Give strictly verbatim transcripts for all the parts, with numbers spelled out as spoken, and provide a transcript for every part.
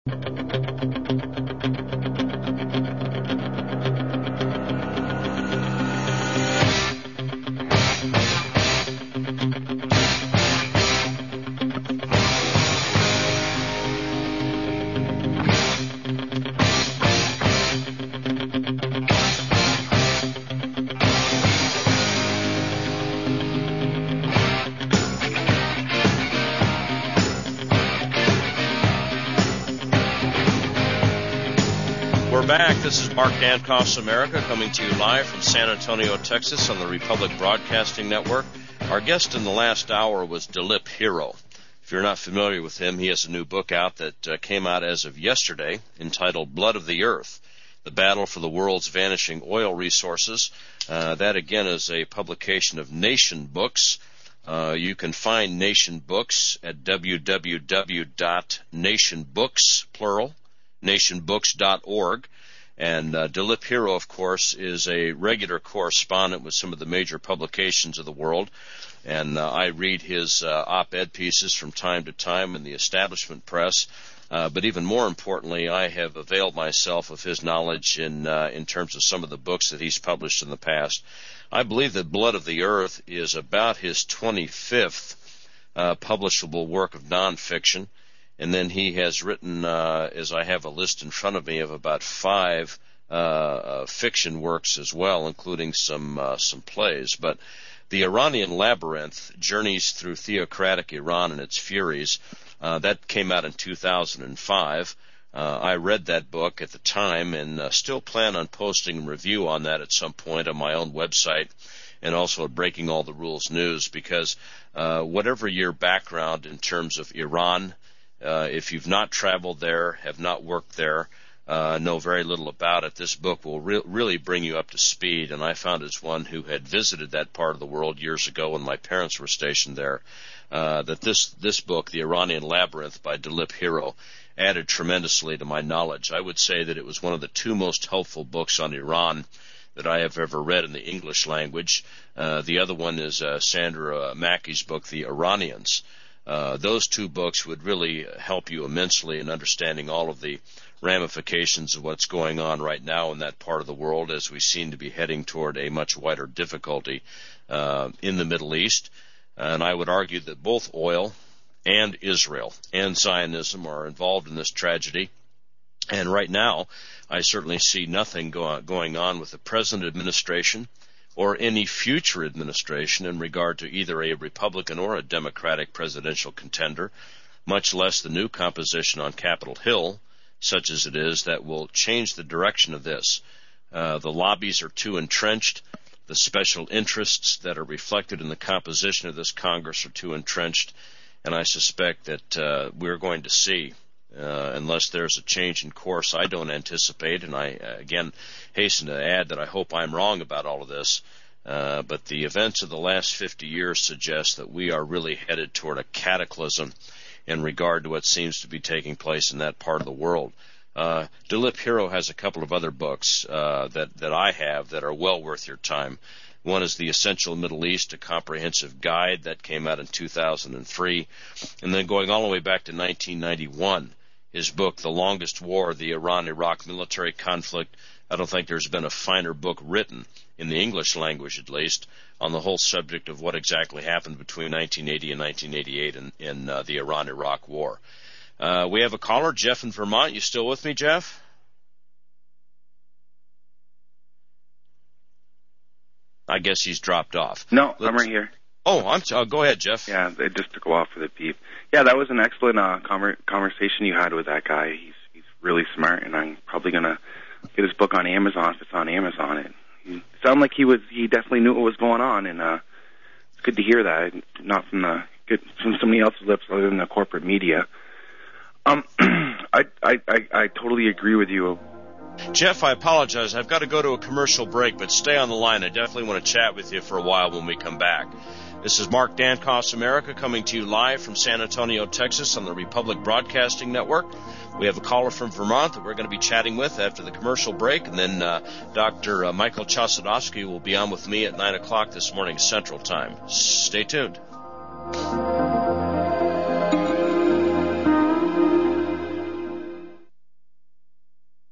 Back. This is Mark Dankoff's America, coming to you live from San Antonio, Texas on the Republic Broadcasting Network. Our guest in the last hour was Dilip Hero. If you're not familiar with him, he has a new book out that uh, came out as of yesterday entitled Blood of the Earth, The Battle for the World's Vanishing Oil Resources. Uh, that, again, is a publication of Nation Books. Uh, you can find Nation Books at w w w dot nation books, plural, nation books dot org. And uh, Dilip Hero, of course, is a regular correspondent with some of the major publications of the world. And uh, I read his uh, op-ed pieces from time to time in the establishment press. Uh, but even more importantly, I have availed myself of his knowledge in uh, in terms of some of the books that he's published in the past. I believe that Blood of the Earth is about his twenty-fifth uh, publishable work of nonfiction. And then he has written, uh, as I have a list in front of me, of about five uh, uh, fiction works as well, including some uh, some plays. But The Iranian Labyrinth, Journeys Through Theocratic Iran and Its Furies, uh, that came out in two thousand five. Uh, I read that book at the time and uh, still plan on posting a review on that at some point on my own website and also at Breaking All the Rules News, because uh, whatever your background in terms of Iran, Uh, if you've not traveled there, have not worked there, uh, know very little about it, this book will re- really bring you up to speed. And I found as one who had visited that part of the world years ago when my parents were stationed there, uh, that this, this book, The Iranian Labyrinth by Dilip Hero, added tremendously to my knowledge. I would say that it was one of the two most helpful books on Iran that I have ever read in the English language. Uh, the other one is uh, Sandra Mackey's book, The Iranians. Uh, those two books would really help you immensely in understanding all of the ramifications of what's going on right now in that part of the world, as we seem to be heading toward a much wider difficulty uh, in the Middle East. And I would argue that both oil and Israel and Zionism are involved in this tragedy. And right now, I certainly see nothing go- going on with the present administration or any future administration in regard to either a Republican or a Democratic presidential contender, much less the new composition on Capitol Hill, such as it is, that will change the direction of this. Uh, the lobbies are too entrenched. The special interests that are reflected in the composition of this Congress are too entrenched. And I suspect that uh, we're going to see, Uh, unless there's a change in course I don't anticipate, and I, uh, again, hasten to add that I hope I'm wrong about all of this, uh, but the events of the last fifty years suggest that we are really headed toward a cataclysm in regard to what seems to be taking place in that part of the world. Uh, Dilip Hero has a couple of other books uh, that, that I have that are well worth your time. One is The Essential Middle East, a comprehensive guide that came out in two thousand three, and then going all the way back to nineteen ninety-one, his book, The Longest War, the Iran-Iraq Military Conflict. I don't think there's been a finer book written, in the English language at least, on the whole subject of what exactly happened between nineteen eighty and nineteen eighty-eight in, in uh, the Iran-Iraq War. Uh, we have a caller, Jeff in Vermont. You still with me, Jeff? I guess he's dropped off. No, Let's... I'm right here. Oh, I'm uh, go ahead, Jeff. Yeah, it just took a while for the beep. Yeah, that was an excellent uh, com- conversation you had with that guy. He's he's really smart, and I'm probably gonna get his book on Amazon if it's on Amazon. It, it sounded like he was he definitely knew what was going on, and uh, it's good to hear that, not from the good, from somebody else's lips other than the corporate media. Um, I, I I I totally agree with you. Jeff, I apologize. I've got to go to a commercial break, but stay on the line. I definitely want to chat with you for a while when we come back. This is Mark Dankoff's America, coming to you live from San Antonio, Texas on the Republic Broadcasting Network. We have a caller from Vermont that we're going to be chatting with after the commercial break, and then uh, Doctor Uh, Michael Chossudovsky will be on with me at nine o'clock this morning Central Time. Stay tuned.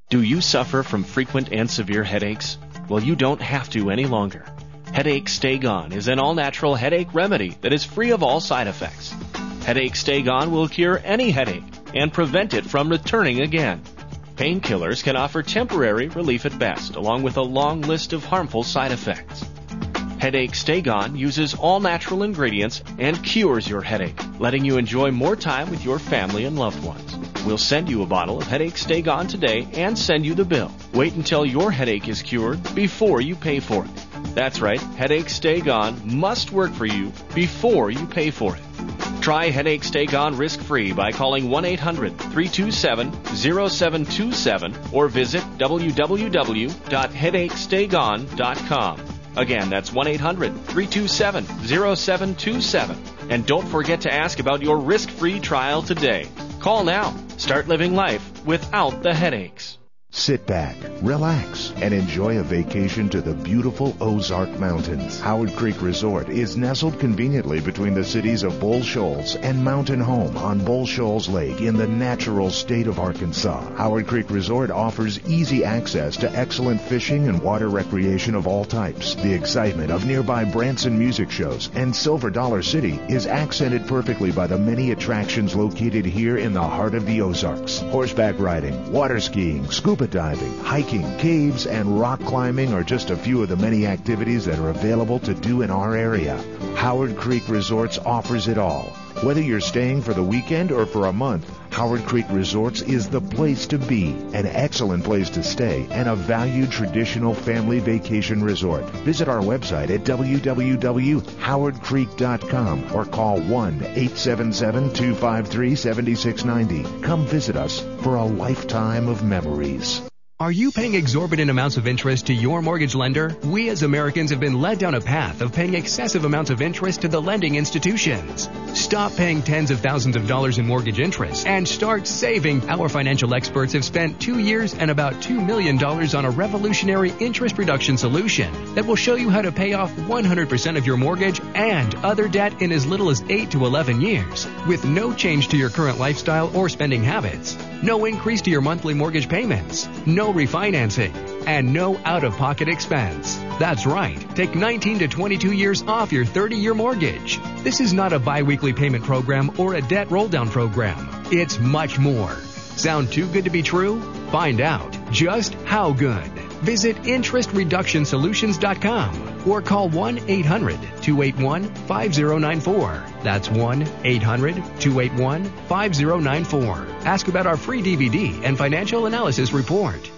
Do you suffer from frequent and severe headaches? Well, you don't have to any longer. Headache Stay Gone is an all-natural headache remedy that is free of all side effects. Headache Stay Gone will cure any headache and prevent it from returning again. Painkillers can offer temporary relief at best, along with a long list of harmful side effects. Headache Stay Gone uses all-natural ingredients and cures your headache, letting you enjoy more time with your family and loved ones. We'll send you a bottle of Headache Stay Gone today and send you the bill. Wait until your headache is cured before you pay for it. That's right, Headache Stay Gone must work for you before you pay for it. Try Headache Stay Gone risk-free by calling one eight hundred, three two seven, zero seven two seven or visit w w w dot headache stay gone dot com. Again, that's one eight hundred, three two seven, zero seven two seven. And don't forget to ask about your risk-free trial today. Call now. Start living life without the headaches. Sit back, relax, and enjoy a vacation to the beautiful Ozark Mountains. Howard Creek Resort is nestled conveniently between the cities of Bull Shoals and Mountain Home on Bull Shoals Lake in the natural state of Arkansas. Howard Creek Resort offers easy access to excellent fishing and water recreation of all types. The excitement of nearby Branson music shows and Silver Dollar City is accented perfectly by the many attractions located here in the heart of the Ozarks. Horseback riding, water skiing, scuba diving, hiking, caves, and rock climbing are just a few of the many activities that are available to do in our area. Howard Creek Resorts offers it all. Whether you're staying for the weekend or for a month, Howard Creek Resorts is the place to be, an excellent place to stay, and a valued traditional family vacation resort. Visit our website at w w w dot howard creek dot com or call one eight seven seven, two five three, seven six nine zero. Come visit us for a lifetime of memories. Are you paying exorbitant amounts of interest to your mortgage lender? We as Americans have been led down a path of paying excessive amounts of interest to the lending institutions. Stop paying tens of thousands of dollars in mortgage interest and start saving. Our financial experts have spent two years and about two million dollars on a revolutionary interest reduction solution that will show you how to pay off one hundred percent of your mortgage and other debt in as little as eight to eleven years with no change to your current lifestyle or spending habits. No increase to your monthly mortgage payments, no refinancing, and no out-of-pocket expense. That's right. Take nineteen to twenty-two years off your thirty-year mortgage. This is not a biweekly payment program or a debt roll-down program. It's much more. Sound too good to be true? Find out just how good. Visit interest reduction solutions dot com or call one eight hundred, two eight one, five zero nine four. That's one eight hundred, two eight one, five zero nine four. Ask about our free D V D and financial analysis report.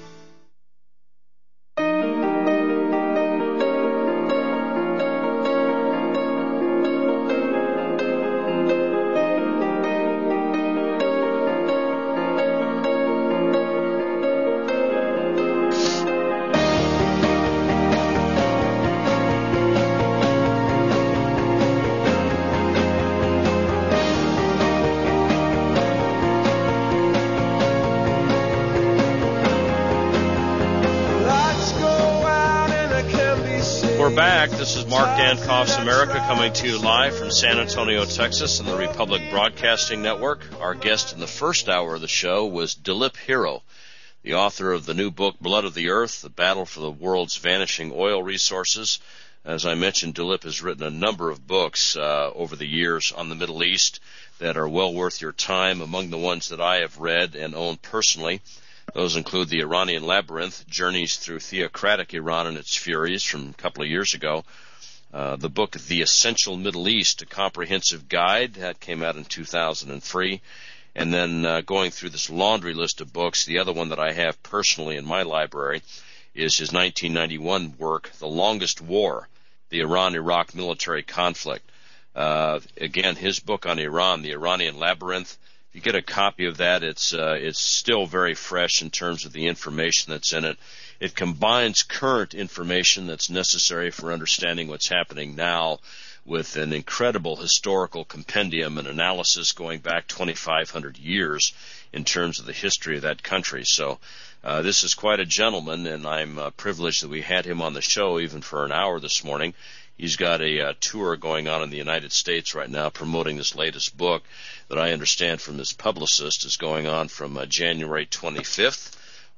This is Mark Dankoff's America coming to you live from San Antonio, Texas on the Republic Broadcasting Network. Our guest in the first hour of the show was Dilip Hero, the author of the new book Blood of the Earth, The Battle for the World's Vanishing Oil Resources. As I mentioned, Dilip has written a number of books uh, over the years on the Middle East that are well worth your time. Among the ones that I have read and own personally, those include The Iranian Labyrinth, Journeys Through Theocratic Iran and Its Furies from a couple of years ago. Uh, the book The Essential Middle East, A Comprehensive Guide, that came out in two thousand three. And then uh, going through this laundry list of books, the other one that I have personally in my library is his nineteen ninety-one work, The Longest War, The Iran-Iraq Military Conflict. Uh, again, his book on Iran, The Iranian Labyrinth. If you get a copy of that, it's uh, it's still very fresh in terms of the information that's in it. It combines current information that's necessary for understanding what's happening now with an incredible historical compendium and analysis going back twenty-five hundred years in terms of the history of that country. So uh, this is quite a gentleman, and I'm uh, privileged that we had him on the show even for an hour this morning. He's got a uh, tour going on in the United States right now promoting this latest book that I understand from his publicist is going on from uh, January twenty-fifth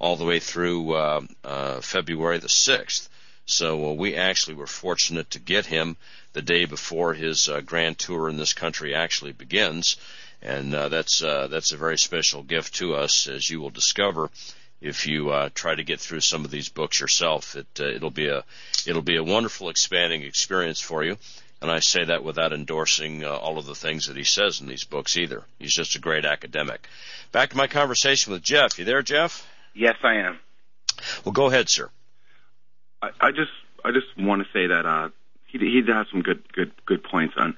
all the way through uh, uh, February the sixth. So uh, we actually were fortunate to get him the day before his uh, grand tour in this country actually begins, and uh, that's uh, that's a very special gift to us, as you will discover if you uh, try to get through some of these books yourself. It uh, it'll be a it'll be a wonderful, expanding experience for you, and I say that without endorsing uh, all of the things that he says in these books either. He's just a great academic. Back to my conversation with Jeff. You there, Jeff? Yes, I am. Well, go ahead, sir. I, I just I just want to say that uh, he he has some good good good points on.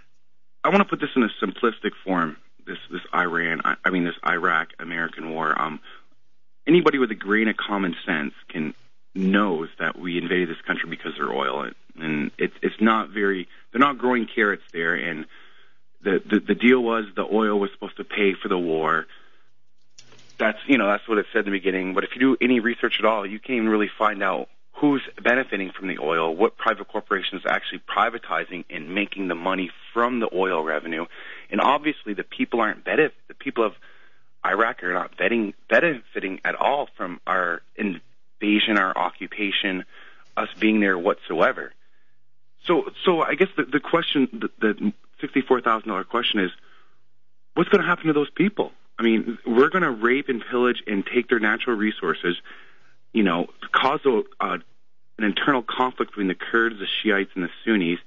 I want to put this in a simplistic form. This this Iran, I, I mean this Iraq American war. Um, anybody with a grain of common sense can knows that we invaded this country because of their oil, and it's it's not very. They're not growing carrots there, and the, the the deal was the oil was supposed to pay for the war. That's you know that's what it said in the beginning. But if you do any research at all, you can't even really find out who's benefiting from the oil, what private corporations are actually privatizing and making the money from the oil revenue. And obviously the people aren't benefit, the people of Iraq are not betting, benefiting at all from our invasion, our occupation, us being there whatsoever. So so I guess the, the question, the, the sixty-four thousand dollars question is, what's going to happen to those people? I mean, we're going to rape and pillage and take their natural resources, you know, cause a, uh, an internal conflict between the Kurds, the Shiites, and the Sunnis,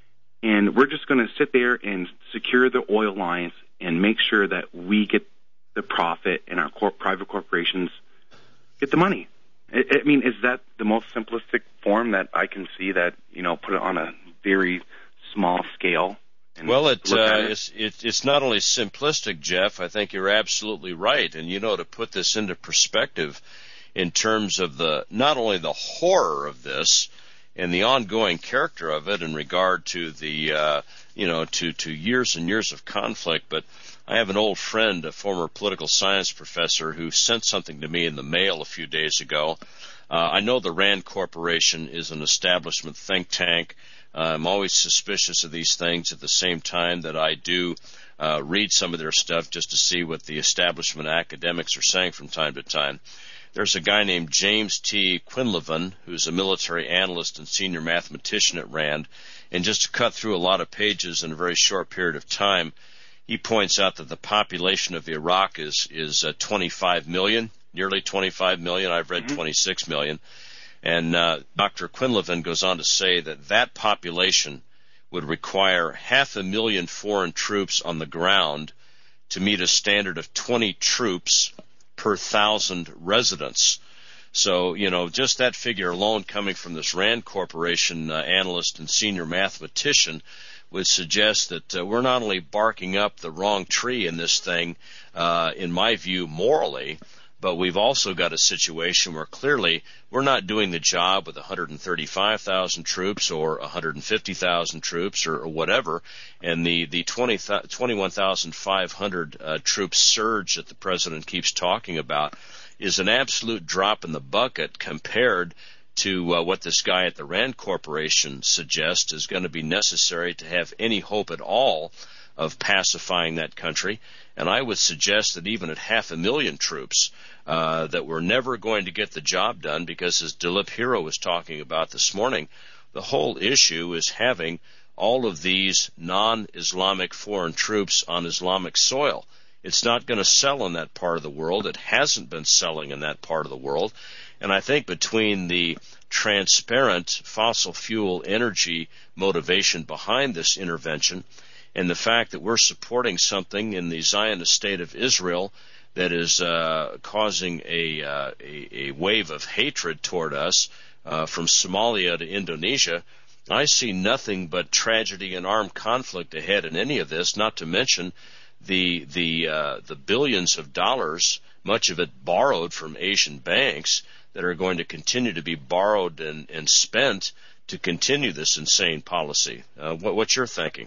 and we're just going to sit there and secure the oil lines and make sure that we get the profit and our cor- private corporations get the money. I, I mean, is that the most simplistic form that I can see that, you know, put it on a very small scale? Well, it, uh, it. It's, it, it's not only simplistic, Jeff. I think you're absolutely right. And, you know, to put this into perspective, in terms of the not only the horror of this and the ongoing character of it in regard to the uh, you know to, to years and years of conflict, but I have an old friend, a former political science professor, who sent something to me in the mail a few days ago. Uh, I know the Rand Corporation is an establishment think tank. Uh, I'm always suspicious of these things at the same time that I do uh, read some of their stuff just to see what the establishment academics are saying from time to time. There's a guy named James T. Quinlivan, who's a military analyst and senior mathematician at Rand, and just to cut through a lot of pages in a very short period of time, he points out that the population of Iraq is is uh, twenty-five million, nearly twenty-five million. I've read mm-hmm. twenty-six million. And uh, Doctor Quinlivan goes on to say that that population would require half a million foreign troops on the ground to meet a standard of twenty troops per thousand residents. So, you know, just that figure alone coming from this Rand Corporation uh, analyst and senior mathematician would suggest that uh, we're not only barking up the wrong tree in this thing, uh, in my view, morally, but we've also got a situation where clearly we're not doing the job with one hundred thirty-five thousand troops or one hundred fifty thousand troops or, or whatever, and the, the twenty, twenty-one thousand five hundred uh, troop surge that the president keeps talking about is an absolute drop in the bucket compared to uh, what this guy at the Rand Corporation suggests is going to be necessary to have any hope at all of pacifying that country. And I would suggest that even at half a million troops, uh, that we're never going to get the job done because, as Dilip Hero was talking about this morning, the whole issue is having all of these non-Islamic foreign troops on Islamic soil. It's not going to sell in that part of the world. It hasn't been selling in that part of the world. And I think between the transparent fossil fuel energy motivation behind this intervention and the fact that we're supporting something in the Zionist state of Israel that is uh, causing a, uh, a a wave of hatred toward us uh, from Somalia to Indonesia, I see nothing but tragedy and armed conflict ahead in any of this, not to mention the the uh, the billions of dollars, much of it borrowed from Asian banks, that are going to continue to be borrowed and, and spent to continue this insane policy. Uh, what, what's your thinking?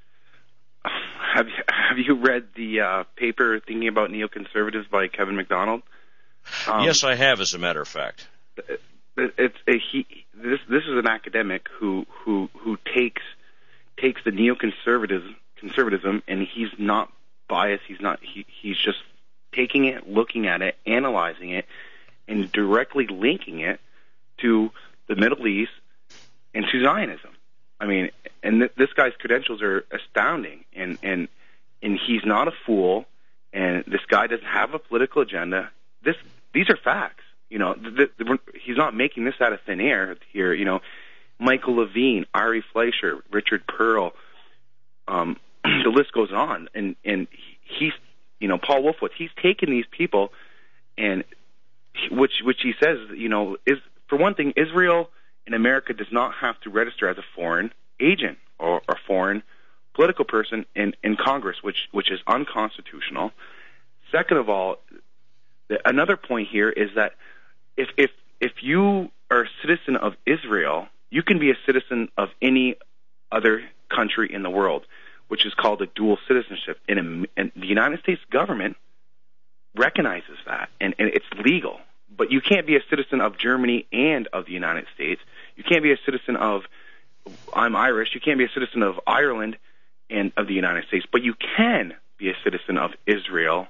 Have you, have you read the uh, paper Thinking About Neoconservatives by Kevin MacDonald? Um, yes, I have, as a matter of fact. It, it, it's a, he. This this is an academic who who who takes takes the neoconservatism conservatism, and he's not biased. He's not. He he's just taking it, looking at it, analyzing it, and directly linking it to the Middle East and to Zionism. I mean, and th- this guy's credentials are astounding, and, and and he's not a fool, and this guy doesn't have a political agenda. This These are facts. You know, th- th- he's not making this out of thin air here. You know, Michael Levine, Ari Fleischer, Richard Pearl, um, the list goes on, and and he's, you know, Paul Wolfowitz, he's taken these people, and which which he says, you know, is, for one thing, Israel in America does not have to register as a foreign agent or a foreign political person in, in Congress, which which is unconstitutional. Second of all, the, another point here is that if if if you are a citizen of Israel, you can be a citizen of any other country in the world, which is called a dual citizenship. And, and the United States government recognizes that, and, and it's legal. But you can't be a citizen of Germany and of the United States. You can't be a citizen of, I'm Irish, you can't be a citizen of Ireland and of the United States, but you can be a citizen of Israel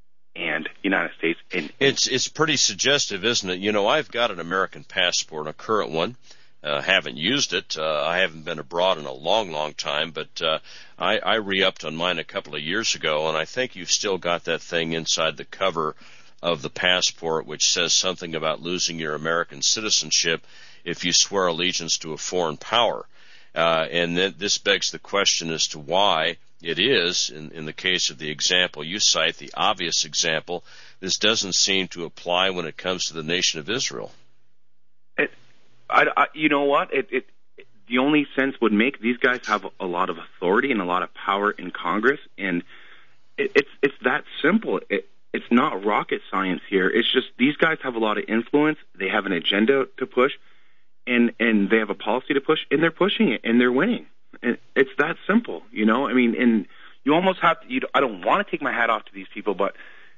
and United States. And it's it's pretty suggestive, isn't it? You know, I've got an American passport, a current one. Uh, haven't used it. Uh, I haven't been abroad in a long, long time, but uh, I, I re-upped on mine a couple of years ago, and I think you've still got that thing inside the cover of the passport which says something about losing your American citizenship if you swear allegiance to a foreign power. Uh, and th- this begs the question as to why it is, in, in the case of the example you cite, the obvious example, this doesn't seem to apply when it comes to the nation of Israel. It, I, I, you know what? It, it, it, the only sense would make, these guys have a lot of authority and a lot of power in Congress, and it, it's it's that simple. It, it's not rocket science here. It's just these guys have a lot of influence. They have an agenda to push, and and they have a policy to push, and they're pushing it, and they're winning. And it's that simple, you know. I mean, and you almost have to. You, I don't want to take my hat off to these people, but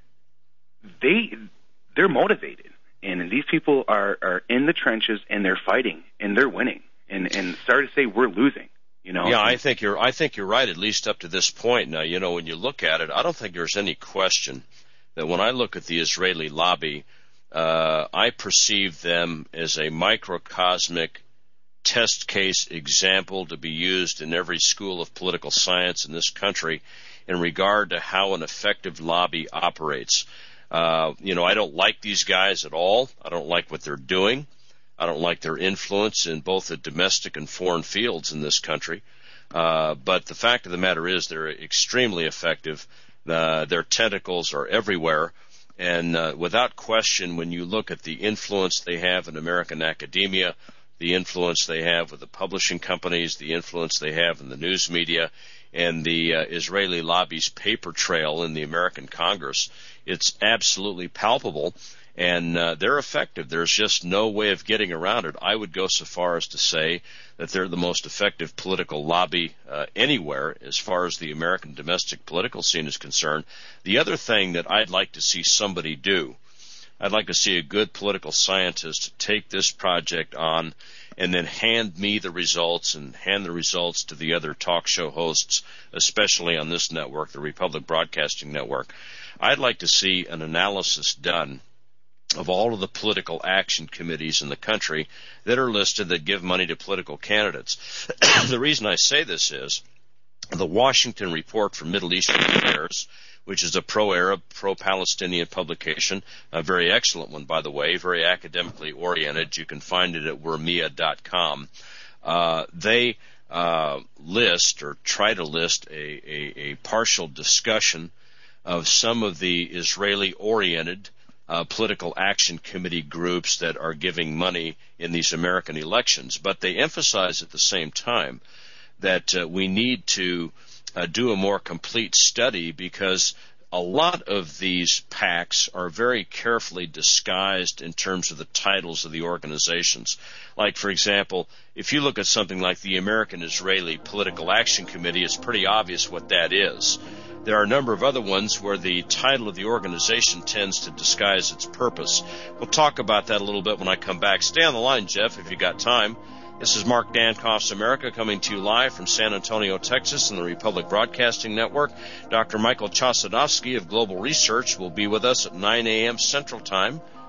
they they're motivated. And these people are, are in the trenches, and they're fighting, and they're winning. And and sorry to say, we're losing. You know. Yeah, I think you're. I think you're right. At least up to this point. Now, you know, when you look at it, I don't think there's any question that when I look at the Israeli lobby, uh, I perceive them as a microcosmic test case example to be used in every school of political science in this country in regard to how an effective lobby operates. Uh, you know, I don't like these guys at all. I don't like what they're doing. I don't like their influence in both the domestic and foreign fields in this country. Uh, but the fact of the matter is they're extremely effective. Uh, their tentacles are everywhere. And uh, without question, when you look at the influence they have in American academia, the influence they have with the publishing companies, the influence they have in the news media, and the uh, Israeli lobby's paper trail in the American Congress, it's absolutely palpable, and uh, they're effective. There's just no way of getting around it. I would go so far as to say that they're the most effective political lobby uh, anywhere as far as the American domestic political scene is concerned. The other thing that I'd like to see somebody do, I'd like to see a good political scientist take this project on and then hand me the results and hand the results to the other talk show hosts, especially on this network, the Republic Broadcasting Network. I'd like to see an analysis done of all of the political action committees in the country that are listed that give money to political candidates. The reason I say this is the Washington Report for Middle Eastern Affairs, which is a pro-Arab, pro-Palestinian publication, a very excellent one, by the way, very academically oriented. You can find it at wermia dot com. Uh, they uh, list or try to list a, a, a partial discussion of some of the Israeli-oriented uh, political action committee groups that are giving money in these American elections. But they emphasize at the same time that uh, we need to Uh, do a more complete study because a lot of these PACs are very carefully disguised in terms of the titles of the organizations. Like, for example, if you look at something like the American Israeli Political Action Committee, it's pretty obvious what that is. There are a number of other ones where the title of the organization tends to disguise its purpose. We'll talk about that a little bit when I come back. Stay on the line, Jeff, if you got time. This is Mark Dankoff's America coming to you live from San Antonio, Texas, and the Republic Broadcasting Network. Doctor Michael Chossudovsky of Global Research will be with us at nine a.m. Central Time,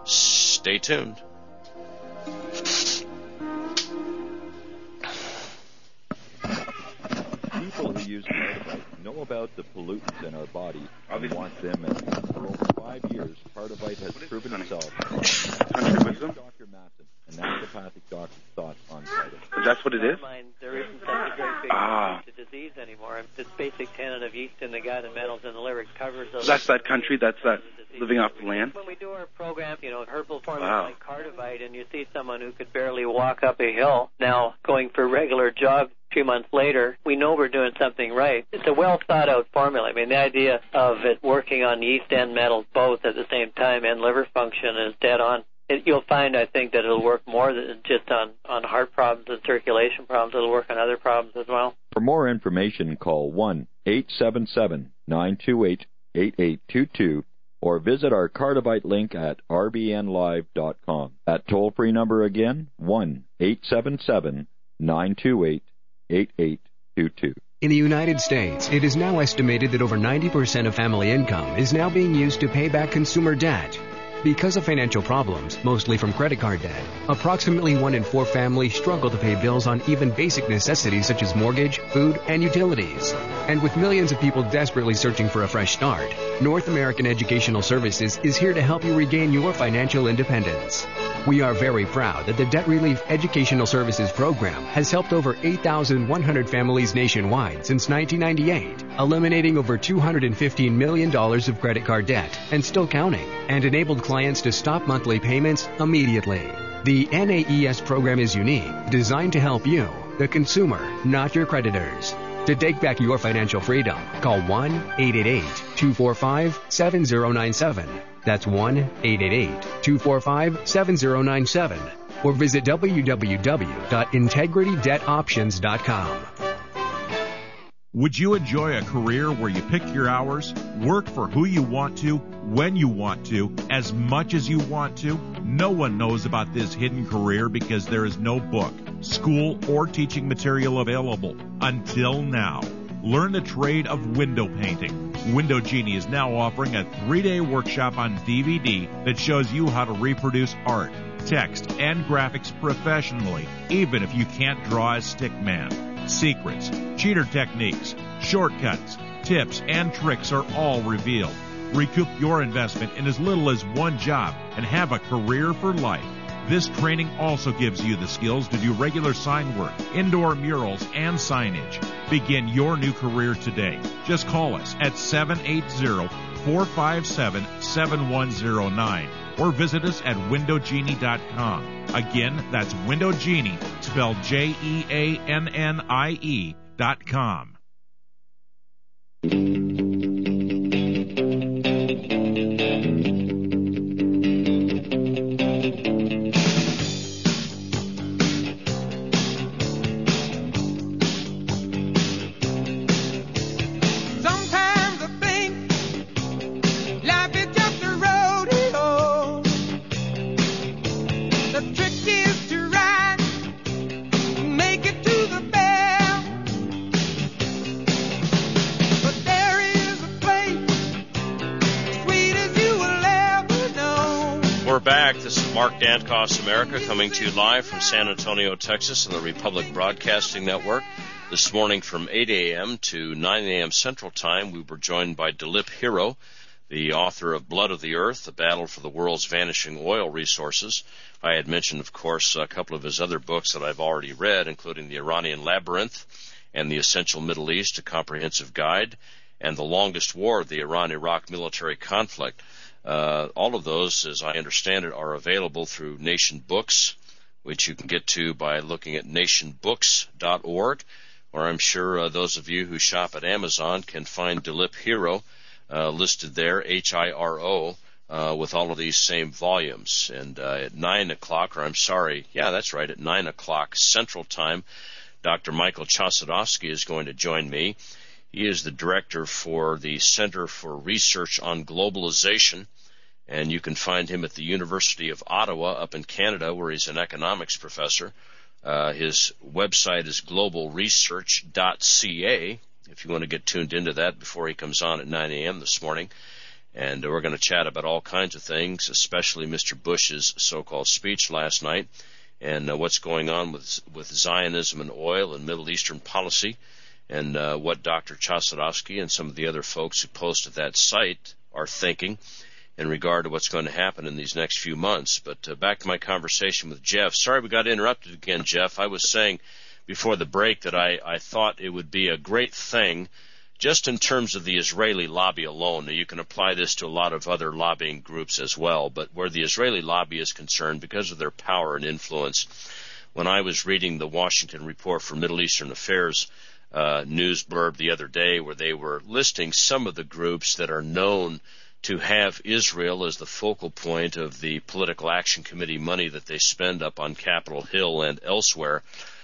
Stay tuned. People who use Cardivite know about the pollutants in our body and want them. And for over five years, Cardivite has proven itself. Doctor Matson, a naturopathic doctor's thoughts on Cardivite. That's what it is? There isn't such a great big ah. to disease anymore. This basic tenet of yeast in the gut and metals in the liver covers those. So that's that country that's that living off the land? When we do our program, you know, herbal formulas wow. like Cardivite, and you see someone who could barely walk up a hill now going for a regular jog a few months later, we know we're doing something right. It's a well thought out formula. I mean, the idea of it working on yeast and metals both at the same time and liver function is dead on. It, you'll find, I think, that it'll work more than just on, on heart problems and circulation problems. It'll work on other problems as well. For more information, call one eight seven seven, nine two eight, eight eight two two or visit our Cardivite link at r b n live dot com. That toll-free number again, one eight seven seven, nine two eight, eight eight two two. In the United States, it is now estimated that over ninety percent of family income is now being used to pay back consumer debt. Because of financial problems, mostly from credit card debt, approximately one in four families struggle to pay bills on even basic necessities such as mortgage, food, and utilities. And with millions of people desperately searching for a fresh start, North American Educational Services is here to help you regain your financial independence. We are very proud that the Debt Relief Educational Services Program has helped over eight thousand one hundred families nationwide since nineteen ninety-eight, eliminating over two hundred fifteen million dollars of credit card debt and still counting, and enabled clients to stop monthly payments immediately. The N A E S program is unique, designed to help you, the consumer, not your creditors. To take back your financial freedom, call one eight eight eight, two four five, seven zero nine seven. That's one eight eight eight, two four five, seven zero nine seven. Or visit w w w dot integrity debt options dot com. Would you enjoy a career where you pick your hours, work for who you want to, when you want to, as much as you want to? No one knows about this hidden career because there is no book, school, or teaching material available until now. Learn the trade of window painting. Window Genie is now offering a three-day workshop on D V D that shows you how to reproduce art, text, and graphics professionally, even if you can't draw a stick man. Secrets, cheater techniques, shortcuts, tips, and tricks are all revealed. Recoup your investment in as little as one job and have a career for life. This training also gives you the skills to do regular sign work, indoor murals, and signage. Begin your new career today. Just call us at seven eight zero, four five seven, seven one zero nine or visit us at window genie dot com. Again, that's Window Genie, spelled J E A N N I E dot com. Mark Dankoff's America coming to you live from San Antonio, Texas on the Republic Broadcasting Network. This morning from eight a.m. to nine a.m. Central Time, we were joined by Dilip Hero, the author of Blood of the Earth, The Battle for the World's Vanishing Oil Resources. I had mentioned, of course, a couple of his other books that I've already read, including The Iranian Labyrinth and The Essential Middle East, A Comprehensive Guide, and The Longest War, the Iran-Iraq Military Conflict. Uh, all of those, as I understand it, are available through Nation Books, which you can get to by looking at nation books dot org, or I'm sure uh, those of you who shop at Amazon can find Dilip Hero uh, listed there, H I R O, uh, with all of these same volumes. And uh, at nine o'clock, or I'm sorry, yeah, that's right, at nine o'clock Central Time, Doctor Michael Chossudovsky is going to join me. He is the director for the Center for Research on Globalization, and you can find him at the University of Ottawa up in Canada, where he's an economics professor. Uh, his website is global research dot c a, if you want to get tuned into that before he comes on at nine a.m. this morning. And we're going to chat about all kinds of things, especially Mister Bush's so-called speech last night, and uh, what's going on with with Zionism and oil and Middle Eastern policy, and uh, what Doctor Chossudovsky and some of the other folks who posted that site are thinking in regard to what's going to happen in these next few months. But uh, back to my conversation with Jeff. Sorry we got interrupted again, Jeff. I was saying before the break that I, I thought it would be a great thing just in terms of the Israeli lobby alone. Now, you can apply this to a lot of other lobbying groups as well, but where the Israeli lobby is concerned, because of their power and influence, when I was reading the Washington Report for Middle Eastern Affairs uh, news blurb the other day, where they were listing some of the groups that are known to have Israel as the focal point of the Political Action Committee money that they spend up on Capitol Hill and elsewhere,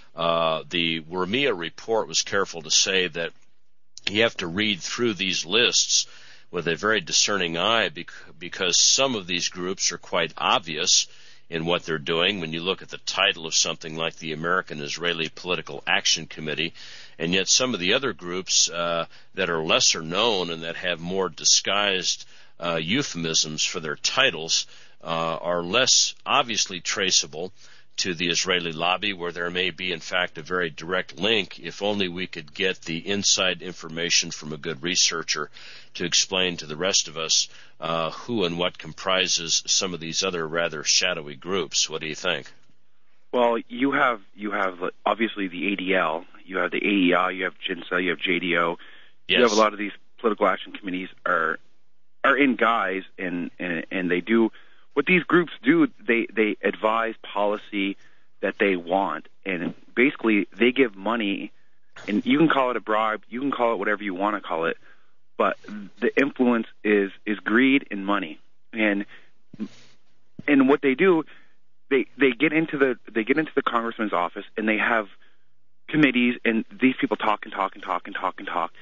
uh, the Wermia report was careful to say that you have to read through these lists with a very discerning eye, because some of these groups are quite obvious in what they're doing when you look at the title of something like the American-Israeli Political Action Committee, and yet some of the other groups uh, that are lesser known and that have more disguised uh, euphemisms for their titles uh, are less obviously traceable to the Israeli lobby, where there may be, in fact, a very direct link, if only we could get the inside information from a good researcher to explain to the rest of us uh, who and what comprises some of these other rather shadowy groups. What do you think? Well, you have you have obviously the A D L, you have the A E I, you have JINSA, you have J D O. Yes. You have a lot of these political action committees are are in guise, and, and, and they do what these groups do. They they advise policy that they want, and basically they give money, and you can call it a bribe, you can call it whatever you want to call it, but the influence is is greed and money, and and what they do, they they get into the they get into the congressman's office, and they have committees, and these people talk and talk and talk and talk and talk.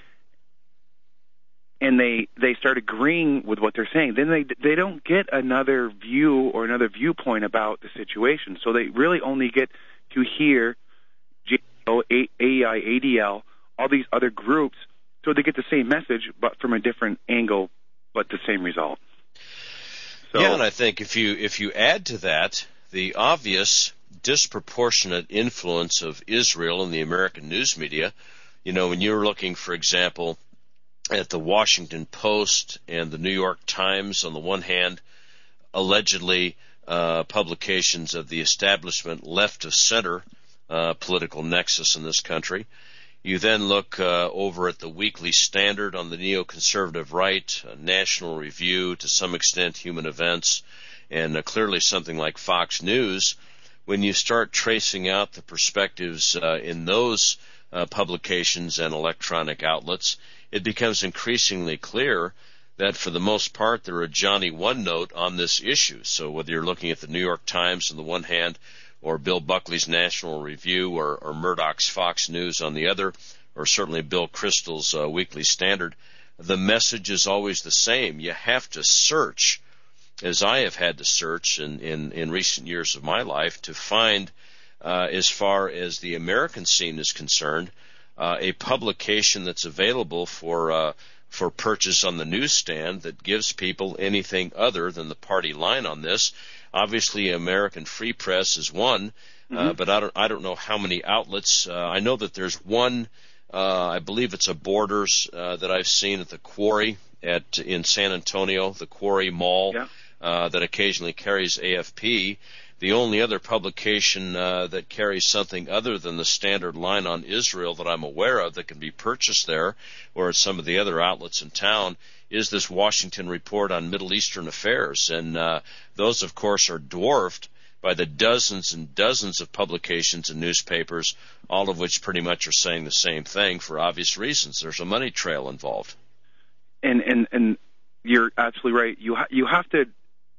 And they, they start agreeing with what they're saying. Then they they don't get another view or another viewpoint about the situation. So they really only get to hear J O, A E I, A D L, all these other groups. So they get the same message, but from a different angle, but the same result. So, yeah, and I think if you if you add to that the obvious disproportionate influence of Israel in the American news media, you know, when you're looking, for example, at the Washington Post and the New York Times on the one hand, allegedly uh, publications of the establishment left of center uh, political nexus in this country. You then look uh, over at the Weekly Standard on the neoconservative right, uh, National Review, to some extent Human Events, and uh, clearly something like Fox News. When you start tracing out the perspectives uh, in those uh, publications and electronic outlets, it becomes increasingly clear that for the most part they're a Johnny One Note on this issue. So whether you're looking at the New York Times on the one hand, or Bill Buckley's National Review, or, or Murdoch's Fox News on the other, or certainly Bill Kristol's uh, Weekly Standard, the message is always the same. You have to search, as I have had to search in, in, in recent years of my life, to find, uh, as far as the American scene is concerned, Uh, a publication that's available for uh, for purchase on the newsstand that gives people anything other than the party line on this. Obviously, American Free Press is one, mm-hmm. uh, but I don't I don't know how many outlets. Uh, I know that there's one. Uh, I believe it's a Borders uh, that I've seen at the Quarry at in San Antonio, the Quarry Mall, yeah. uh, that occasionally carries A F P. The only other publication uh, that carries something other than the standard line on Israel that I'm aware of that can be purchased there, or at some of the other outlets in town, is this Washington Report on Middle Eastern Affairs. And uh, those, of course, are dwarfed by the dozens and dozens of publications and newspapers, all of which pretty much are saying the same thing for obvious reasons. There's a money trail involved. And and, and you're absolutely right. You ha- you have to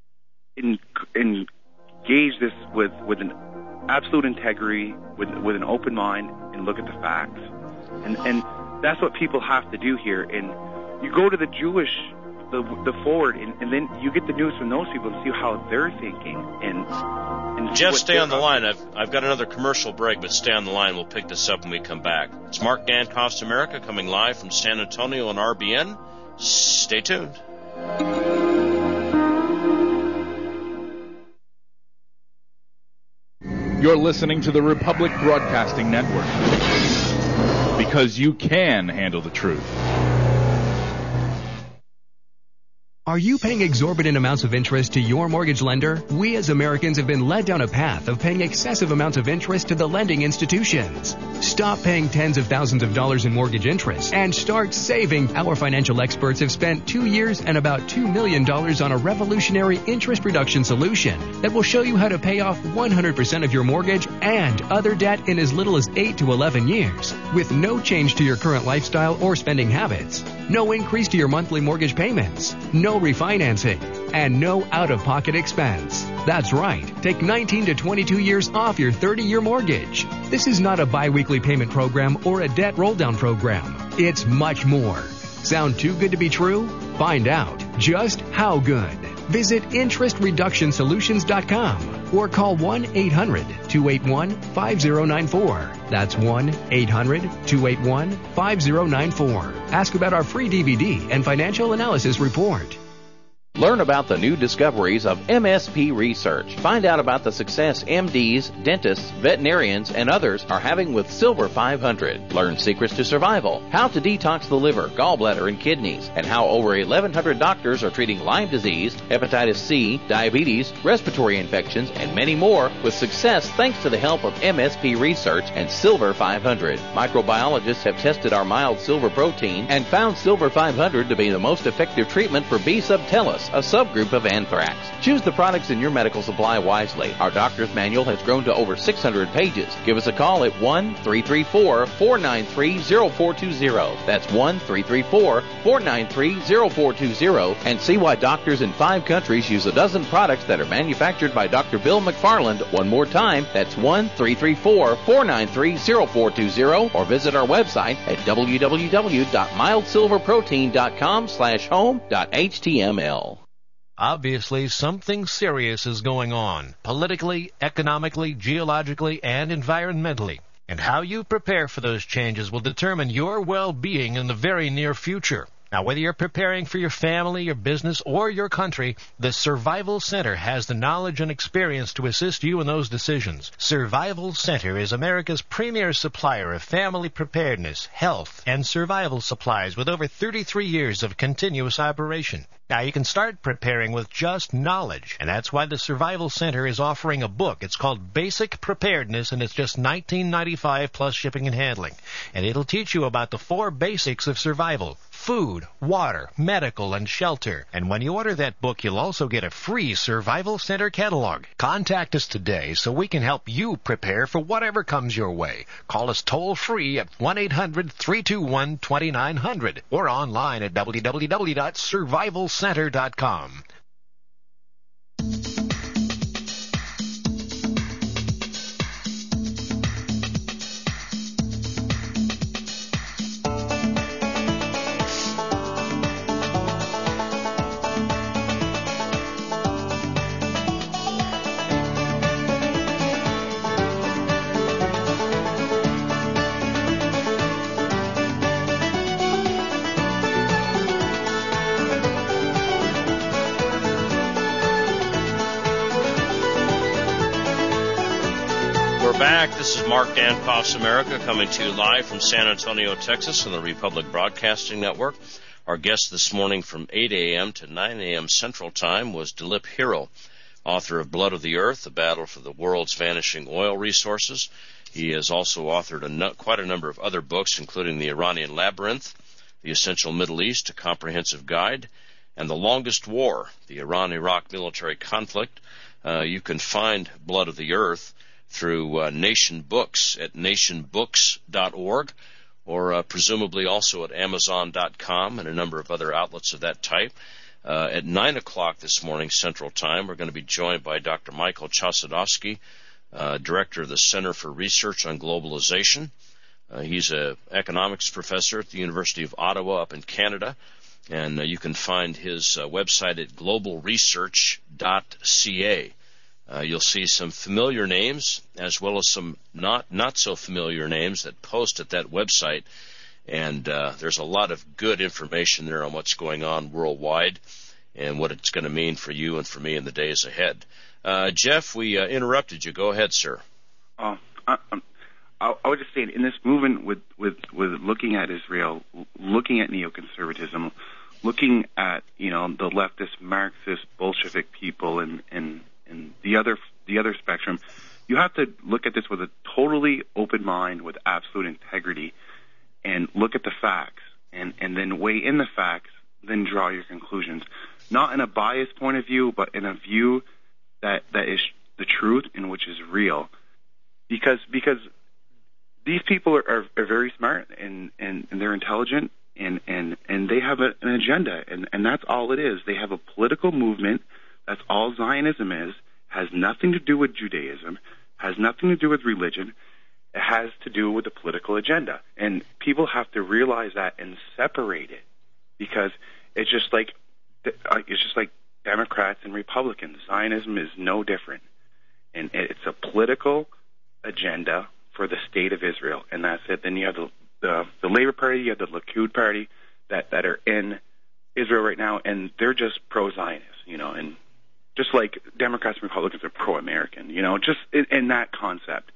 in, in gauge this with, with an absolute integrity, with with an open mind, and look at the facts. And and that's what people have to do here. And you go to the Jewish, the the forward, and, and then you get the news from those people and see how they're thinking. And, and Jeff, stay on the line. I've I've got another commercial break, but stay on the line. We'll pick this up when we come back. It's Mark Dankoff's America coming live from San Antonio on R B N. Stay tuned. You're listening to the Republic Broadcasting Network, because you can handle the truth. Are you paying exorbitant amounts of interest to your mortgage lender? We as Americans have been led down a path of paying excessive amounts of interest to the lending institutions. Stop paying tens of thousands of dollars in mortgage interest and start saving. Our financial experts have spent two years and about two million dollars on a revolutionary interest reduction solution that will show you how to pay off one hundred percent of your mortgage and other debt in as little as eight to eleven years, with no change to your current lifestyle or spending habits, no increase to your monthly mortgage payments, no refinancing, and no out-of-pocket expense. That's right. Take nineteen to twenty-two years off your thirty-year mortgage. This is not a bi-weekly payment program or a debt roll-down program. It's much more. Sound too good to be true? Find out just how good. Visit interest reduction solutions dot com or call one eight hundred two eight one five zero nine four. That's one eight hundred two eight one five zero nine four. Ask about our free D V D and financial analysis report. Learn about the new discoveries of M S P research. Find out about the success M Ds, dentists, veterinarians, and others are having with Silver five hundred. Learn secrets to survival, how to detox the liver, gallbladder, and kidneys, and how over eleven hundred doctors are treating Lyme disease, hepatitis C, diabetes, respiratory infections, and many more with success thanks to the help of M S P research and Silver five hundred. Microbiologists have tested our mild silver protein and found Silver five hundred to be the most effective treatment for B. subtilis, a subgroup of anthrax. Choose the products in your medical supply wisely. Our doctor's manual has grown to over six hundred pages. Give us a call at one three three four four nine three zero four two zero. That's one three three four four nine three zero four two zero and see why doctors in five countries use a dozen products that are manufactured by Doctor Bill McFarland. One more time, that's one three three four four nine three zero four two zero or visit our website at w w w dot mild silver protein dot com slash home dot h t m l. Obviously, something serious is going on, politically, economically, geologically, and environmentally. And how you prepare for those changes will determine your well-being in the very near future. Now, whether you're preparing for your family, your business, or your country, the Survival Center has the knowledge and experience to assist you in those decisions. Survival Center is America's premier supplier of family preparedness, health, and survival supplies with over thirty-three years of continuous operation. Now, you can start preparing with just knowledge, and that's why the Survival Center is offering a book. It's called Basic Preparedness, and it's just nineteen ninety-five dollars plus shipping and handling. And it'll teach you about the four basics of survival: food, water, medical, and shelter. And when you order that book, you'll also get a free Survival Center catalog. Contact us today so we can help you prepare for whatever comes your way. Call us toll-free at one eight hundred three two one two nine zero zero or online at w w w dot survival center dot com. Back. This is Mark Dankoff's America coming to you live from San Antonio, Texas on the Republic Broadcasting Network. Our guest this morning from eight a.m. to nine a.m. Central Time was Dilip Hero, author of Blood of the Earth, The Battle for the World's Vanishing Oil Resources. He has also authored a no- quite a number of other books, including The Iranian Labyrinth, The Essential Middle East, A Comprehensive Guide, and The Longest War, the Iran-Iraq Military Conflict. Uh, you can find Blood of the Earth through uh, Nation Books at nation books dot org, or uh, presumably also at amazon dot com and a number of other outlets of that type. Uh, at nine o'clock this morning Central Time, we're going to be joined by Doctor Michael Chossudovsky, uh, Director of the Center for Research on Globalization. Uh, he's an economics professor at the University of Ottawa up in Canada, and uh, you can find his uh, website at global research dot c a. Uh, you'll see some familiar names as well as some not not so familiar names that post at that website, and uh, there's a lot of good information there on what's going on worldwide. and what it's going to mean for you and for me in the days ahead. Uh, Jeff, we uh, interrupted you. Go ahead, sir. Oh, I, I, I would just say in this movement with, with, with looking at Israel, looking at neoconservatism, looking at, you know, the leftist Marxist Bolshevik people and, and, and the other the other spectrum, you have to look at this with a totally open mind, with absolute integrity, and look at the facts, and, and then weigh in the facts, then draw your conclusions. Not in a biased point of view, but in a view that that is the truth and which is real. Because because these people are, are, are very smart and, and, and they're intelligent and, and, and they have a, an agenda, and, and that's all it is. They have a political movement. That's all Zionism is. Has nothing to do with Judaism, has nothing to do with religion. It has to do with the political agenda. And people have to realize that and separate it, because it's just like it's just like Democrats and Republicans. Zionism is no different. And it's a political agenda for the state of Israel, and that's it. Then you have the the, the Labour Party, you have the Likud Party that, that are in Israel right now, and they're just pro-Zionist, you know, and just like Democrats and Republicans are pro-American, you know, just in, in that concept.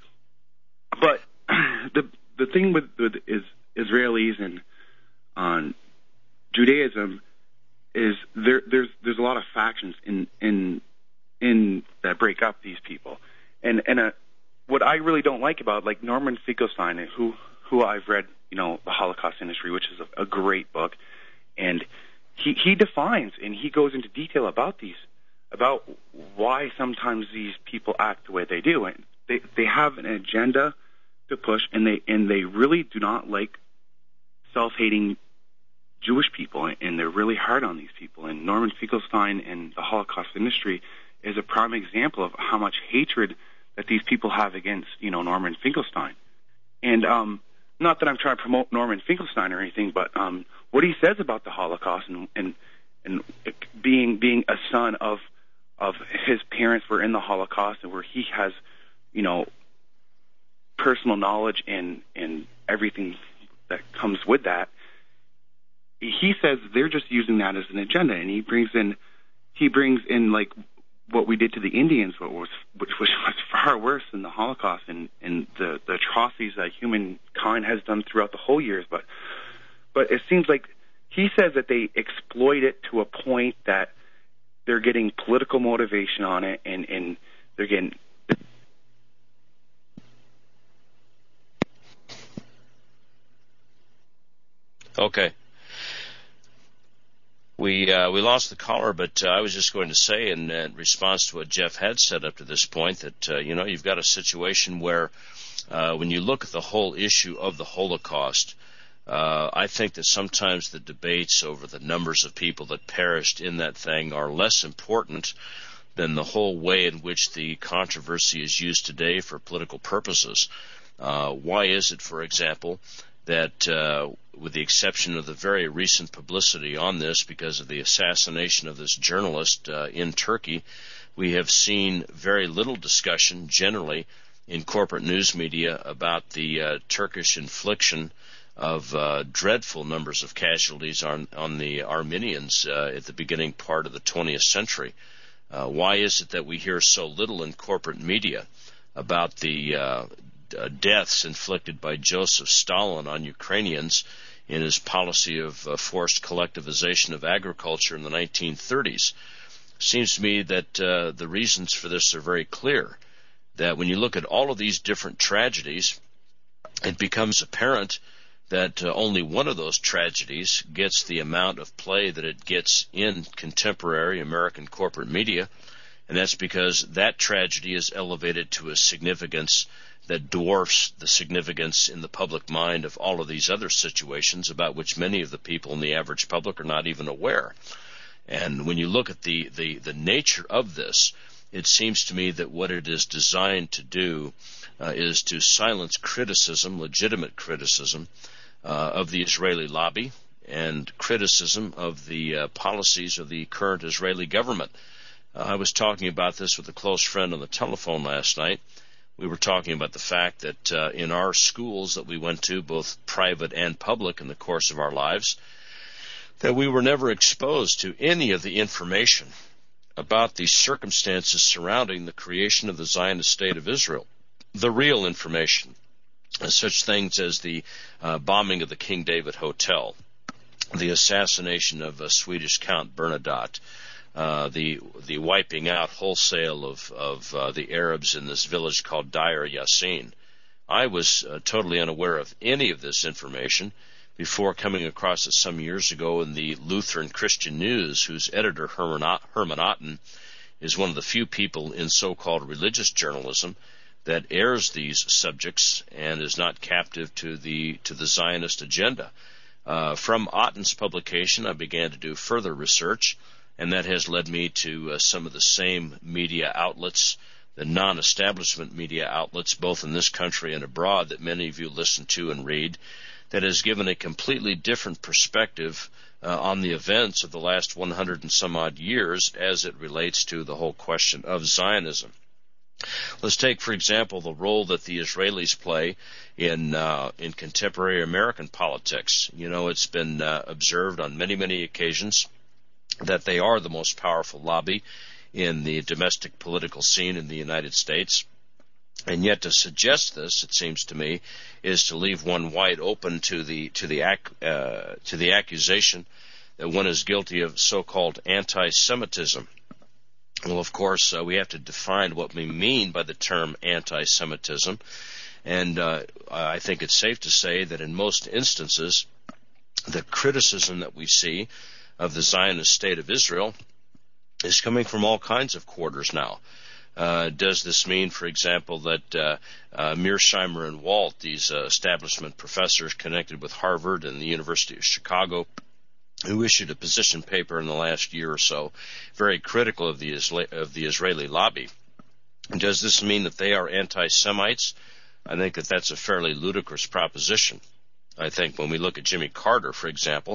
But the the thing with, with is Israelis and on Judaism is there there's there's a lot of factions in in in that break up these people, and and uh, what I really don't like about, like, Norman Finkelstein, who who I've read, you know, The Holocaust Industry, which is a, a great book, and he he defines and he goes into detail about these, about why sometimes these people act the way they do, and they they have an agenda to push, and they and they really do not like self-hating Jewish people, and they're really hard on these people. And Norman Finkelstein and The Holocaust Industry is a prime example of how much hatred that these people have against, you know, Norman Finkelstein. And um, not that I'm trying to promote Norman Finkelstein or anything, but um, what he says about the Holocaust and and, and being being a son of of his parents were in the Holocaust, and where he has, you know, personal knowledge and and everything that comes with that. He says they're just using that as an agenda, and he brings in he brings in like what we did to the Indians, what was which was far worse than the Holocaust and, and the, the atrocities that humankind has done throughout the whole years. But but it seems like he says that they exploit it to a point that they're getting political motivation on it, and, and they're getting okay. We uh, we lost the caller, but uh, I was just going to say, in, in response to what Jeff had said up to this point, that uh, you know, you've got a situation where uh, when you look at the whole issue of the Holocaust, uh, I think that sometimes the debates over the numbers of people that perished in that thing are less important than the whole way in which the controversy is used today for political purposes. Uh, why is it, for example, that uh, with the exception of the very recent publicity on this because of the assassination of this journalist uh, in Turkey, we have seen very little discussion generally in corporate news media about the uh, Turkish infliction of uh, dreadful numbers of casualties on, on the Armenians uh, at the beginning part of the twentieth century. Uh, why is it that we hear so little in corporate media about the uh, Uh, deaths inflicted by Joseph Stalin on Ukrainians in his policy of uh, forced collectivization of agriculture in the nineteen thirties? Seems to me that uh, the reasons for this are very clear, that when you look at all of these different tragedies, it becomes apparent that uh, only one of those tragedies gets the amount of play that it gets in contemporary American corporate media, and that's because that tragedy is elevated to a significance that dwarfs the significance in the public mind of all of these other situations about which many of the people in the average public are not even aware. And when you look at the, the, the nature of this, it seems to me that what it is designed to do uh, is to silence criticism, legitimate criticism, uh, of the Israeli lobby and criticism of the uh, policies of the current Israeli government. Uh, I was talking about this with a close friend on the telephone last night. We were talking about the fact that uh, in our schools that we went to, both private and public in the course of our lives, that we were never exposed to any of the information about the circumstances surrounding the creation of the Zionist State of Israel, the real information, such things as the uh, bombing of the King David Hotel, the assassination of uh, Swedish Count Bernadotte, uh, the the wiping out wholesale of, of uh, the Arabs in this village called Deir Yassin. I was uh, totally unaware of any of this information before coming across it some years ago in the Lutheran Christian News, whose editor, Herman, Herman Otten, is one of the few people in so-called religious journalism that airs these subjects and is not captive to the to the Zionist agenda. Uh, from Otten's publication, I began to do further research, and that has led me to uh, some of the same media outlets, the non-establishment media outlets, both in this country and abroad, that many of you listen to and read, that has given a completely different perspective uh, on the events of the last one hundred and some odd years as it relates to the whole question of Zionism. Let's take, for example, the role that the Israelis play in uh, in contemporary American politics. You know, it's been uh, observed on many, many occasions that they are the most powerful lobby in the domestic political scene in the United States. And yet to suggest this, it seems to me, is to leave one wide open to the to the ac- uh, to the accusation that one is guilty of so-called anti-Semitism. Well, of course, uh, we have to define what we mean by the term anti-Semitism, and uh, I think it's safe to say that in most instances, the criticism that we see of the Zionist State of Israel is coming from all kinds of quarters now. Uh, does this mean, for example, that uh, uh, Mearsheimer and Walt, these uh, establishment professors connected with Harvard and the University of Chicago, who issued a position paper in the last year or so, very critical of the Isla- of the Israeli lobby, does this mean that they are anti-Semites? I think that that's a fairly ludicrous proposition. I think when we look at Jimmy Carter, for example,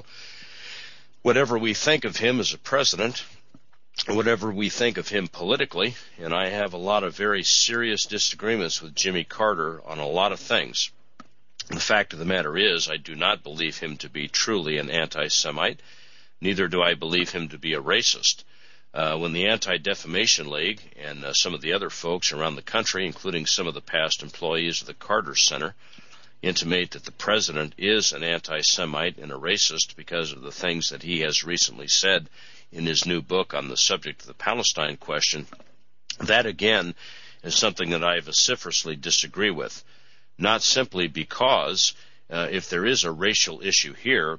whatever we think of him as a president, whatever we think of him politically, and I have a lot of very serious disagreements with Jimmy Carter on a lot of things. The fact of the matter is, I do not believe him to be truly an anti-Semite. Neither do I believe him to be a racist. Uh, when the Anti-Defamation League and uh, some of the other folks around the country, including some of the past employees of the Carter Center, intimate that the president is an anti-Semite and a racist because of the things that he has recently said in his new book on the subject of the Palestine question, that again is something that I vociferously disagree with. Not simply because uh, if there is a racial issue here,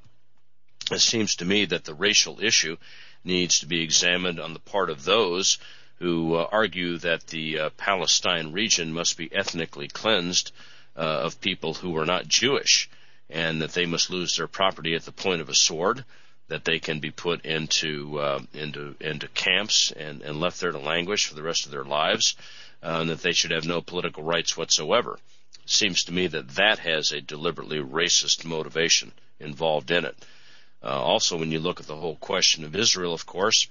it seems to me that the racial issue needs to be examined on the part of those who uh, argue that the uh, Palestine region must be ethnically cleansed uh, of people who are not Jewish, and that they must lose their property at the point of a sword, that they can be put into uh, into into camps and, and left there to languish for the rest of their lives, uh, and that they should have no political rights whatsoever. It seems to me that that has a deliberately racist motivation involved in it. Uh, also, when you look at the whole question of Israel, of course,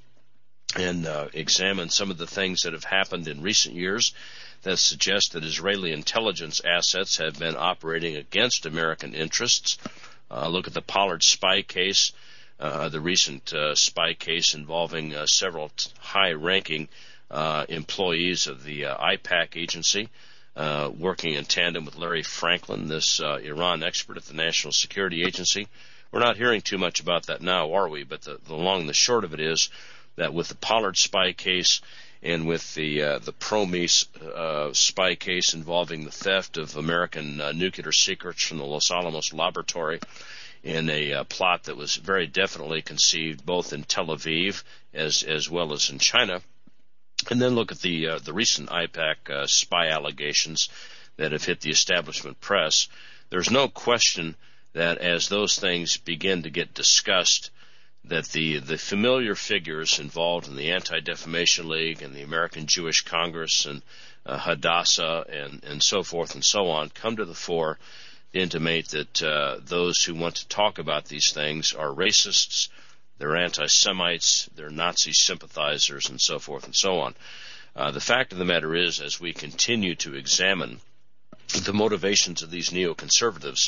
and uh, examine some of the things that have happened in recent years that suggest that Israeli intelligence assets have been operating against American interests. Uh, look at the Pollard spy case, uh, the recent uh, spy case involving uh, several t- high-ranking uh, employees of the uh, I PAC agency, uh, working in tandem with Larry Franklin, this uh, Iran expert at the National Security Agency. We're not hearing too much about that now, are we? But the, the long and the short of it is that with the Pollard spy case and with the uh, the Promise uh, spy case involving the theft of American uh, nuclear secrets from the Los Alamos laboratory in a uh, plot that was very definitely conceived both in Tel Aviv as as well as in China. And then look at the uh, the recent I PAC uh, spy allegations that have hit the establishment press. There's no question that as those things begin to get discussed, that the, the familiar figures involved in the Anti-Defamation League and the American Jewish Congress and uh, Hadassah and, and so forth and so on come to the fore to intimate that uh, those who want to talk about these things are racists, they're anti-Semites, they're Nazi sympathizers, and so forth and so on. Uh, the fact of the matter is, as we continue to examine the motivations of these neoconservatives,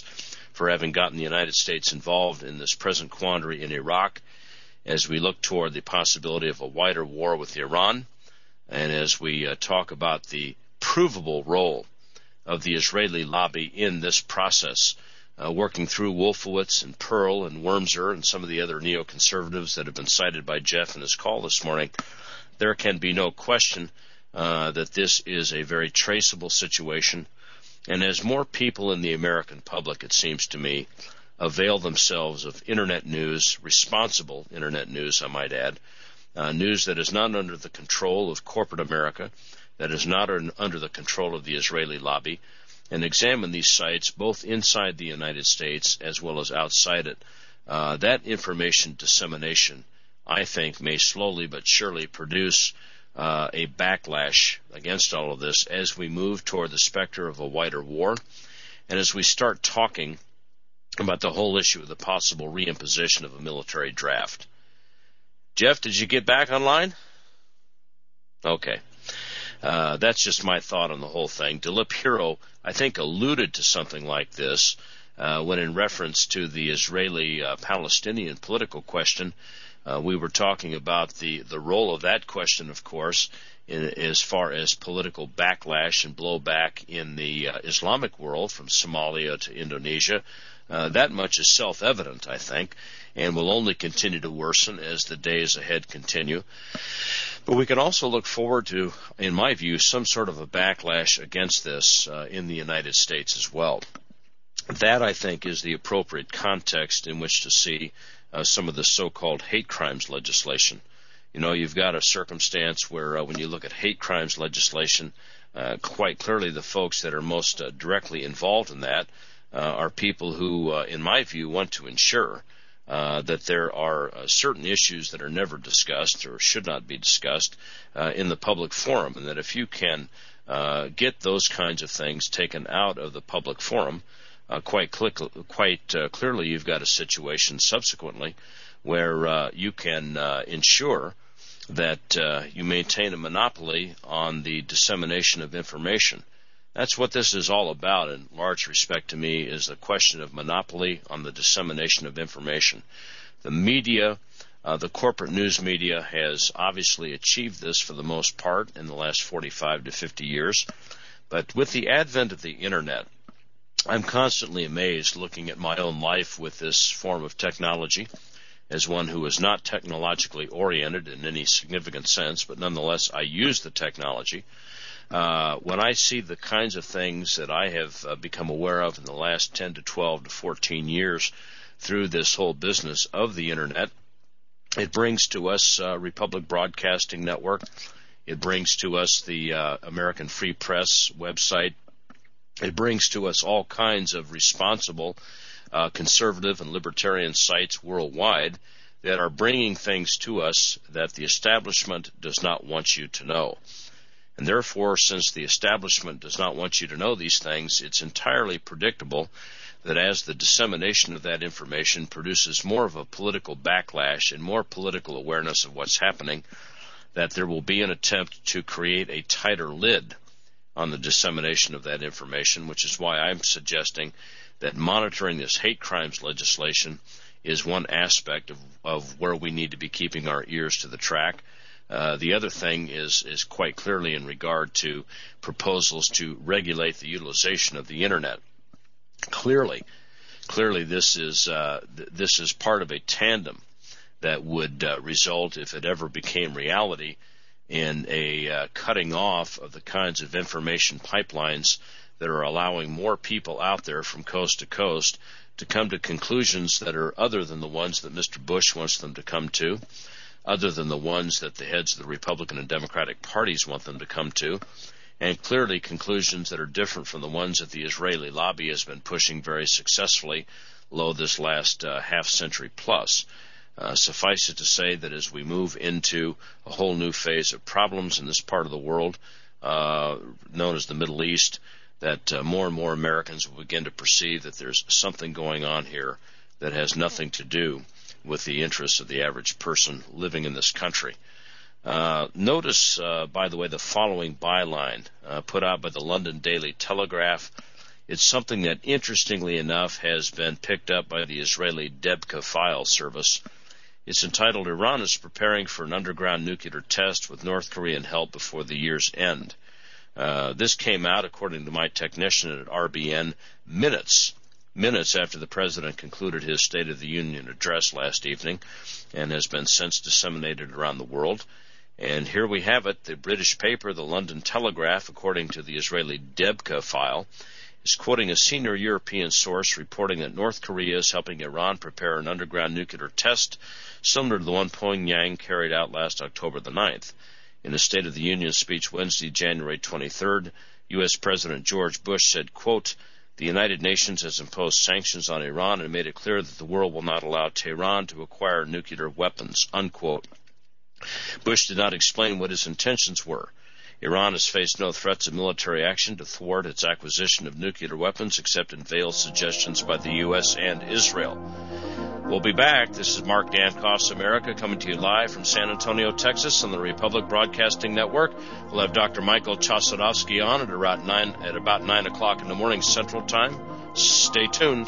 for having gotten the United States involved in this present quandary in Iraq, as we look toward the possibility of a wider war with Iran, and as we uh, talk about the provable role of the Israeli lobby in this process, uh, working through Wolfowitz and Pearl and Wormser and some of the other neoconservatives that have been cited by Jeff in his call this morning, there can be no question uh, that this is a very traceable situation. And as more people in the American public, it seems to me, avail themselves of Internet news, responsible Internet news, I might add, uh, news that is not under the control of corporate America, that is not un- under the control of the Israeli lobby, and examine these sites both inside the United States as well as outside it, uh, that information dissemination, I think, may slowly but surely produce uh, a backlash against all of this as we move toward the specter of a wider war, and as we start talking about the whole issue of the possible reimposition of a military draft. Jeff, did you get back online? Okay. Uh, that's just my thought on the whole thing. Dilip Hero, I think, alluded to something like this uh, when in reference to the Israeli-Palestinian uh, political question. Uh, we were talking about the, the role of that question, of course, in, as far as political backlash and blowback in the uh, Islamic world from Somalia to Indonesia. Uh, that much is self-evident, I think, and will only continue to worsen as the days ahead continue. But we can also look forward to, in my view, some sort of a backlash against this uh, in the United States as well. That, I think, is the appropriate context in which to see uh, some of the so-called hate crimes legislation. You know, you've got a circumstance where uh, when you look at hate crimes legislation, uh, quite clearly the folks that are most uh, directly involved in that Uh, are people who, uh, in my view, want to ensure uh, that there are uh, certain issues that are never discussed or should not be discussed uh, in the public forum, and that if you can uh, get those kinds of things taken out of the public forum, uh, quite, click, quite uh, clearly you've got a situation subsequently where uh, you can uh, ensure that uh, you maintain a monopoly on the dissemination of information. That's what this is all about in large respect to me, is the question of monopoly on the dissemination of information. The media, uh, the corporate news media, has obviously achieved this for the most part in the last forty-five to fifty years. But with the advent of the Internet, I'm constantly amazed looking at my own life with this form of technology as one who is not technologically oriented in any significant sense, but nonetheless I use the technology. Uh, when I see the kinds of things that I have uh, become aware of in the last ten to twelve to fourteen years through this whole business of the Internet, it brings to us uh, Republic Broadcasting Network. It brings to us the uh, American Free Press website. It brings to us all kinds of responsible uh, conservative and libertarian sites worldwide that are bringing things to us that the establishment does not want you to know. And therefore, since the establishment does not want you to know these things, it's entirely predictable that as the dissemination of that information produces more of a political backlash and more political awareness of what's happening, that there will be an attempt to create a tighter lid on the dissemination of that information, which is why I'm suggesting that monitoring this hate crimes legislation is one aspect of, of where we need to be keeping our ears to the track. Uh, the other thing is is quite clearly in regard to proposals to regulate the utilization of the Internet. Clearly, clearly this is uh, th- this is part of a tandem that would uh, result, if it ever became reality, in a uh, cutting off of the kinds of information pipelines that are allowing more people out there from coast to coast to come to conclusions that are other than the ones that Mister Bush wants them to come to, other than the ones that the heads of the Republican and Democratic parties want them to come to, and clearly conclusions that are different from the ones that the Israeli lobby has been pushing very successfully, lo, this last uh, half century plus. Uh, suffice it to say that as we move into a whole new phase of problems in this part of the world, uh, known as the Middle East, that uh, more and more Americans will begin to perceive that there's something going on here that has nothing to do with the interests of the average person living in this country. Uh, notice, uh, by the way, the following byline uh, put out by the London Daily Telegraph It's something that, interestingly enough, has been picked up by the Israeli Debka file service. It's entitled, Iran is Preparing for an Underground Nuclear Test with North Korean Help Before the Year's End. Uh, this came out, according to my technician at R B N, minutes, minutes after the President concluded his State of the Union address last evening, and has been since disseminated around the world. And here we have it. The British paper, the London Telegraph, according to the Israeli Debka file, is quoting a senior European source reporting that North Korea is helping Iran prepare an underground nuclear test similar to the one Pyongyang carried out last October the ninth. In a State of the Union speech Wednesday, January twenty-third, U S. President George Bush said, quote, the United Nations has imposed sanctions on Iran and made it clear that the world will not allow Tehran to acquire nuclear weapons, unquote. Bush did not explain what his intentions were. Iran has faced no threats of military action to thwart its acquisition of nuclear weapons except in veiled suggestions by the U S and Israel. We'll be back. This is Mark Dankoff's America, coming to you live from San Antonio, Texas on the Republic Broadcasting Network. We'll have Doctor Michael Chossudovsky on at about nine at about nine o'clock in the morning Central Time. Stay tuned.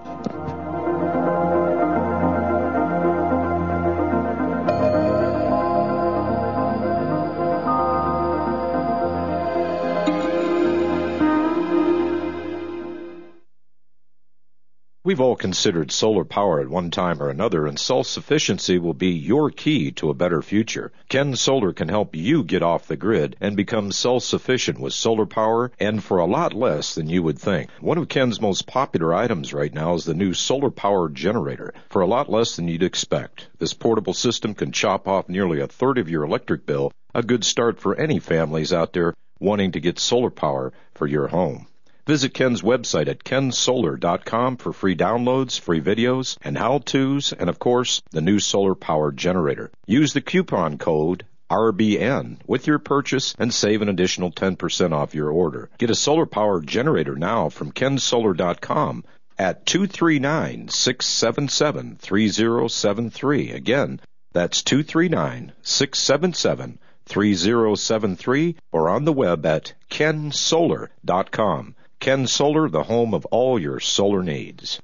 We've all considered solar power at one time or another, and self-sufficiency will be your key to a better future. Ken Solar can help you get off the grid and become self-sufficient with solar power, and for a lot less than you would think. One of Ken's most popular items right now is the new solar power generator, for a lot less than you'd expect. This portable system can chop off nearly a third of your electric bill, a good start for any families out there wanting to get solar power for your home. Visit Ken's website at ken solar dot com for free downloads, free videos, and how-tos, and of course, the new solar power generator. Use the coupon code R B N with your purchase and save an additional ten percent off your order. Get a solar power generator now from ken solar dot com at two three nine, six seven seven, three zero seven three. Again, that's two three nine, six seven seven, three zero seven three, or on the web at ken solar dot com. Ken Solar, the home of all your solar needs.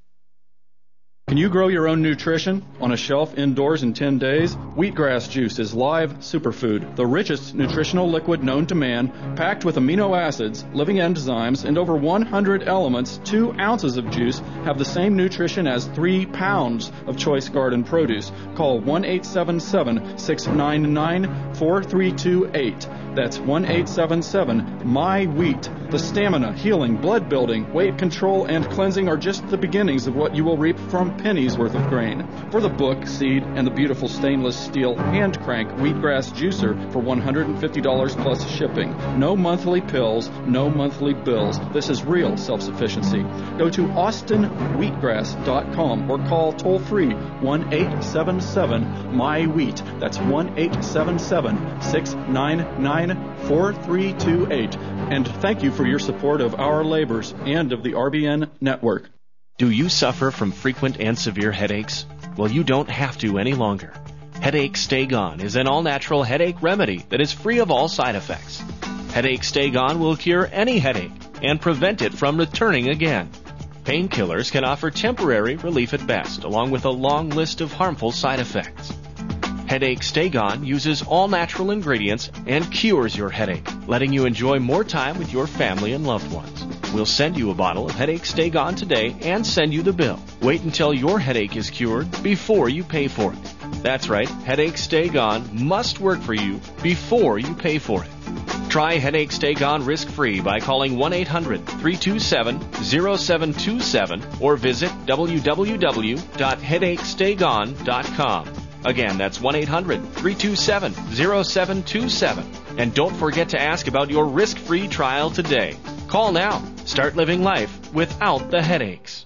Can you grow your own nutrition on a shelf indoors in ten days? Wheatgrass juice is live superfood, the richest nutritional liquid known to man, packed with amino acids, living enzymes, and over one hundred elements. Two ounces of juice have the same nutrition as three pounds of choice garden produce. Call one eight seven seven, six nine nine, four three two eight. That's one eight seven seven, M Y wheat. The stamina, healing, blood building, weight control, and cleansing are just the beginnings of what you will reap from pennies worth of grain. For the book, seed, and the beautiful stainless steel hand crank wheatgrass juicer for one hundred fifty dollars plus shipping. No monthly pills, no monthly bills. This is real self-sufficiency. Go to austin wheatgrass dot com or call toll free one eight seven seven, M Y wheat. That's one eight seven seven, six nine nine, four three two eight. And thank you for your support of our labors and of the R B N network. Do you suffer from frequent and severe headaches? Well, you don't have to any longer. Headache Stay Gone is an all-natural headache remedy that is free of all side effects. Headache Stay Gone will cure any headache and prevent it from returning again. Painkillers can offer temporary relief at best, along with a long list of harmful side effects. Headache Stay Gone uses all natural ingredients and cures your headache, letting you enjoy more time with your family and loved ones. We'll send you a bottle of Headache Stay Gone today and send you the bill. Wait until your headache is cured before you pay for it. That's right, Headache Stay Gone must work for you before you pay for it. Try Headache Stay Gone risk-free by calling one eight hundred, three two seven, zero seven two seven or visit w w w dot headache stay gone dot com. Again, that's one eight hundred, three two seven, zero seven two seven. And don't forget to ask about your risk-free trial today. Call now. Start living life without the headaches.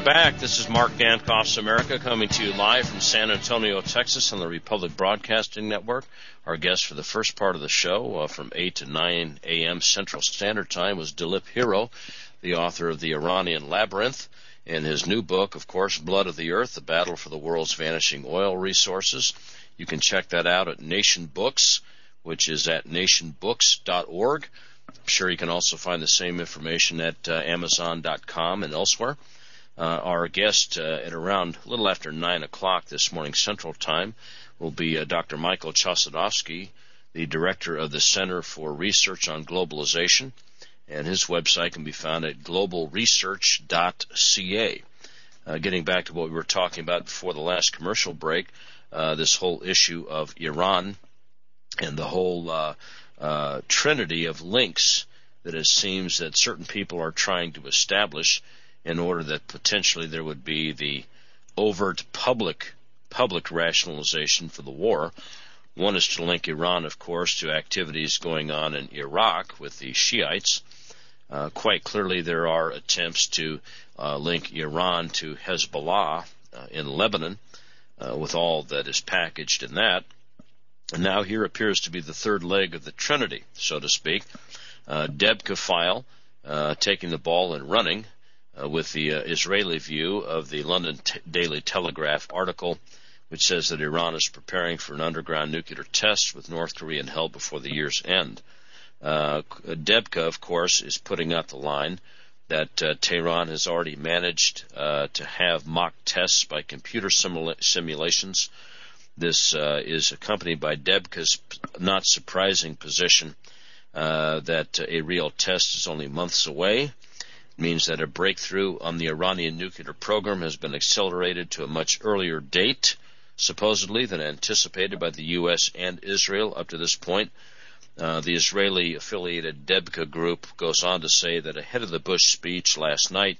We're back. This is Mark Dankoff's America coming to you live from San Antonio, Texas on the Republic Broadcasting Network. Our guest for the first part of the show uh, from eight to nine a.m. Central Standard Time was Dilip Hero, the author of The Iranian Labyrinth, and his new book, of course, Blood of the Earth, The Battle for the World's Vanishing Oil Resources. You can check that out at Nation Books, which is at nation books dot org. I'm sure you can also find the same information at uh, amazon dot com and elsewhere. Uh, our guest uh, at around a little after nine o'clock this morning Central Time will be uh, Doctor Michael Chossudovsky, the director of the Center for Research on Globalization, and his website can be found at global research dot c a. Uh, getting back to what we were talking about before the last commercial break, uh, this whole issue of Iran and the whole uh, uh, trinity of links that it seems that certain people are trying to establish in order that potentially there would be the overt public public rationalization for the war. One is to link Iran, of course, to activities going on in Iraq with the Shiites. Uh, quite clearly there are attempts to uh, link Iran to Hezbollah uh, in Lebanon uh, with all that is packaged in that. And now here appears to be the third leg of the trinity, so to speak. Uh, Debka file uh, taking the ball and running uh, with the uh, Israeli view of the London T- Daily Telegraph article, which says that Iran is preparing for an underground nuclear test with North Korean help before the year's end. Uh, Debka, of course, is putting out the line that uh, Tehran has already managed uh, to have mock tests by computer simula- simulations. This uh, is accompanied by Debka's not surprising position uh, that a real test is only months away. It means that a breakthrough on the Iranian nuclear program has been accelerated to a much earlier date, supposedly, than anticipated by the U S and Israel up to this point. Uh, the Israeli-affiliated Debka group goes on to say that ahead of the Bush speech last night,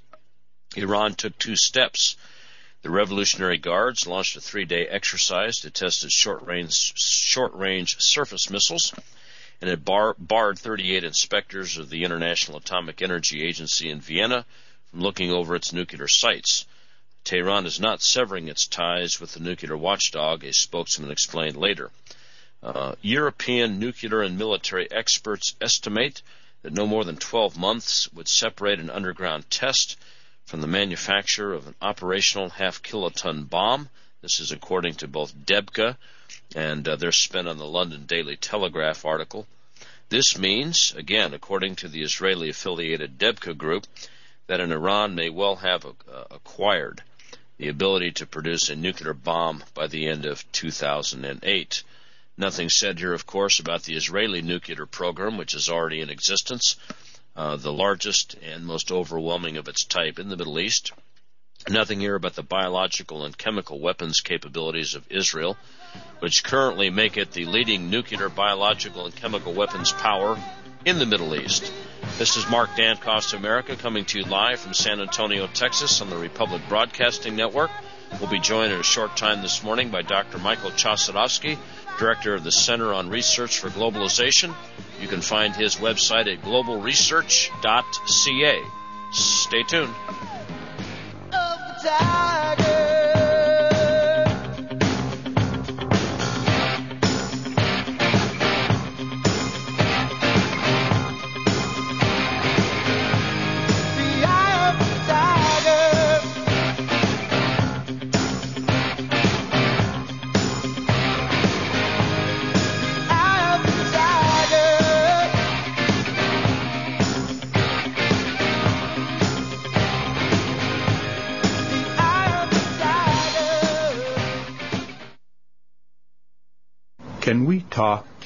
Iran took two steps. The Revolutionary Guards launched a three-day exercise to test its short-range, short-range surface missiles, and it bar, barred thirty-eight inspectors of the International Atomic Energy Agency in Vienna from looking over its nuclear sites. Tehran is not severing its ties with the nuclear watchdog, a spokesman explained later. Uh, European nuclear and military experts estimate that no more than twelve months would separate an underground test from the manufacture of an operational half-kiloton bomb. This is according to both Debka and uh, their spin on the London Daily Telegraph article. This means, again, according to the Israeli-affiliated Debka group, that in Iran may well have uh, acquired the ability to produce a nuclear bomb by the end of two thousand eight. Nothing said here, of course, about the Israeli nuclear program, which is already in existence, uh, the largest and most overwhelming of its type in the Middle East. Nothing here about the biological and chemical weapons capabilities of Israel, which currently make it the leading nuclear, biological, and chemical weapons power in the Middle East. This is Mark Dankoff's America coming to you live from San Antonio, Texas on the Republic Broadcasting Network. We'll be joined in a short time this morning by Doctor Michael Chossudovsky, Director of the Center on Research for Globalization. You can find his website at global research dot c a. Stay tuned. Can we talk